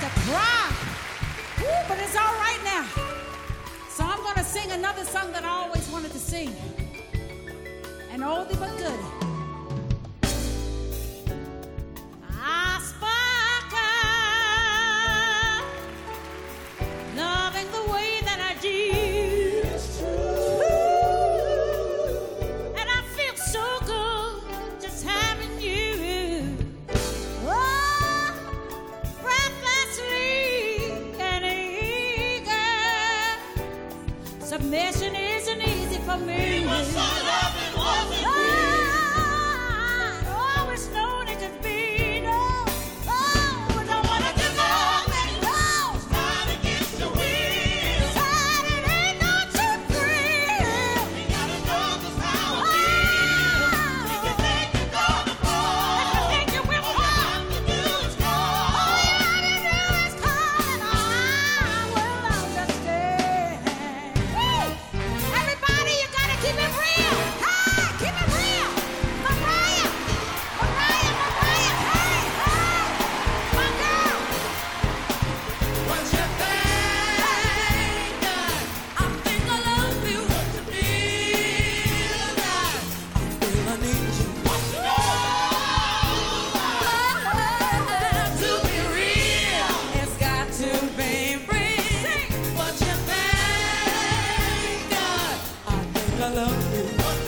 cry. Woo, but it's all right now. So I'm going to sing another song that I always wanted to sing. An oldie but goodie. Submission isn't easy for me. He was so loving, wasn't he? I'd always known it could be. No, I don't want to give up. No, Trying to get to win. said it ain't no cheap thrill. You gotta know just how it feels. If you think you're gonna fall, I think you will all you fall. have to do is call. All you have to do is call and I will understand. Woo! Everybody, you gotta keep it real. Hey, keep it real. Mariah, hey, my girl. What you think? I think I love you. What you feel like? Feel I need you. What you know? To be real, it's got to be real. What you think? I think I love you. What